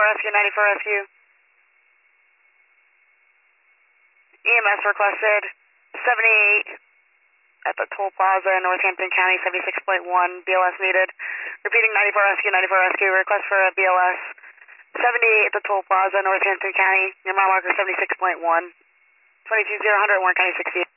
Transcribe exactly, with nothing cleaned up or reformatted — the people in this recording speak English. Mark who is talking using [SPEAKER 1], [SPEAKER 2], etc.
[SPEAKER 1] Rescue, ninety-four Rescue. E M S requested seventy-eight at the toll plaza in Northampton County, seventy-six point one, B L S needed. Repeating ninety-four Rescue, ninety-four Rescue, request for a B L S seventy-eight at the toll plaza, Northampton County, your mile marker seventy-six point one, twenty-two zero hundred, Warren County sixty.